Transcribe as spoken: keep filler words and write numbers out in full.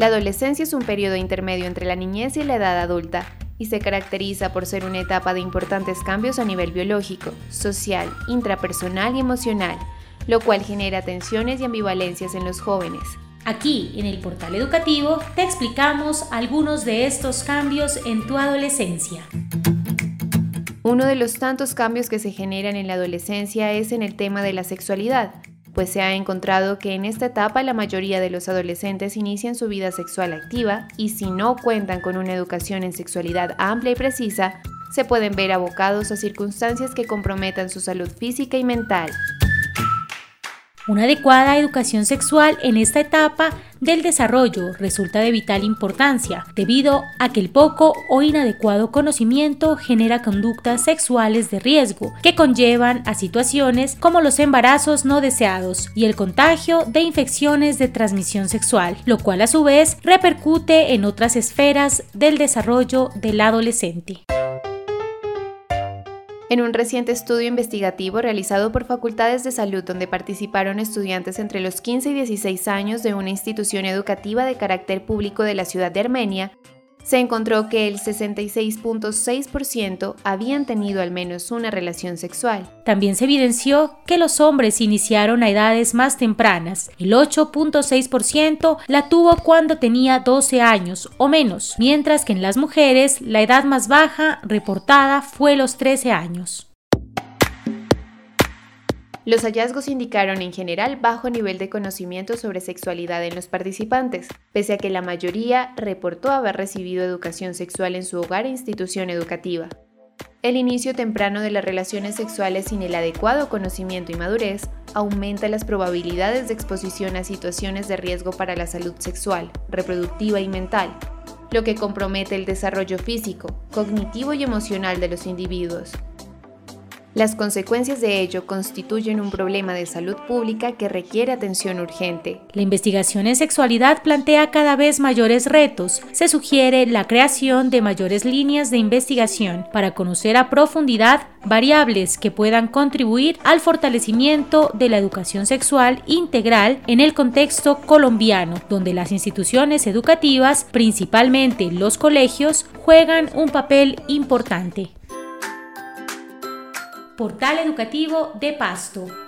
La adolescencia es un periodo intermedio entre la niñez y la edad adulta y se caracteriza por ser una etapa de importantes cambios a nivel biológico, social, intrapersonal y emocional, lo cual genera tensiones y ambivalencias en los jóvenes. Aquí, en el portal educativo, te explicamos algunos de estos cambios en tu adolescencia. Uno de los tantos cambios que se generan en la adolescencia es en el tema de la sexualidad, pues se ha encontrado que en esta etapa la mayoría de los adolescentes inician su vida sexual activa y si no cuentan con una educación en sexualidad amplia y precisa, se pueden ver abocados a circunstancias que comprometan su salud física y mental. Una adecuada educación sexual en esta etapa del desarrollo resulta de vital importancia, debido a que el poco o inadecuado conocimiento genera conductas sexuales de riesgo, que conllevan a situaciones como los embarazos no deseados y el contagio de infecciones de transmisión sexual, lo cual a su vez repercute en otras esferas del desarrollo del adolescente. En un reciente estudio investigativo realizado por Facultades de Salud donde participaron estudiantes entre los quince y dieciséis años de una institución educativa de carácter público de la ciudad de Armenia, se encontró que el sesenta y seis punto seis por ciento habían tenido al menos una relación sexual. También se evidenció que los hombres iniciaron a edades más tempranas. El ocho punto seis por ciento la tuvo cuando tenía doce años o menos, mientras que en las mujeres la edad más baja reportada fue los trece años. Los hallazgos indicaron en general bajo nivel de conocimiento sobre sexualidad en los participantes, pese a que la mayoría reportó haber recibido educación sexual en su hogar e institución educativa. El inicio temprano de las relaciones sexuales sin el adecuado conocimiento y madurez aumenta las probabilidades de exposición a situaciones de riesgo para la salud sexual, reproductiva y mental, lo que compromete el desarrollo físico, cognitivo y emocional de los individuos. Las consecuencias de ello constituyen un problema de salud pública que requiere atención urgente. La investigación en sexualidad plantea cada vez mayores retos. Se sugiere la creación de mayores líneas de investigación para conocer a profundidad variables que puedan contribuir al fortalecimiento de la educación sexual integral en el contexto colombiano, donde las instituciones educativas, principalmente los colegios, juegan un papel importante. Portal Educativo de Pasto.